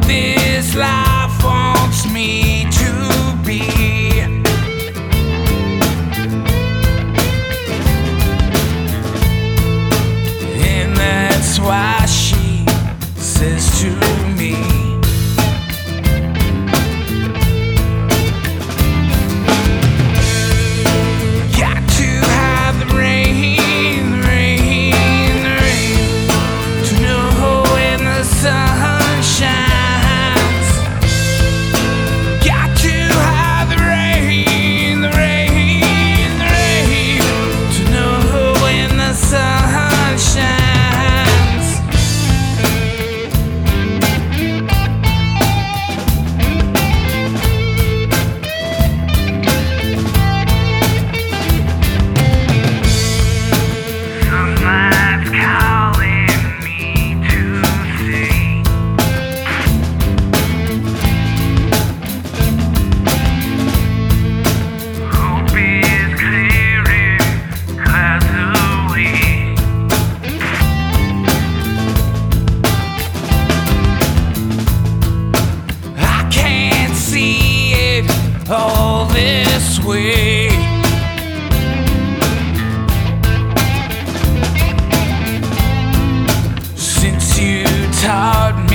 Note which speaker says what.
Speaker 1: this life wants me to be. And that's why she says to me, got to have the rain, the rain, the rain, to know when the sun shines. Got to have the rain, the rain, the rain, to know when the sun shines. Sunlight's calling me to see. Hope is clearing clouds away. I can't see it all this way. Since you taught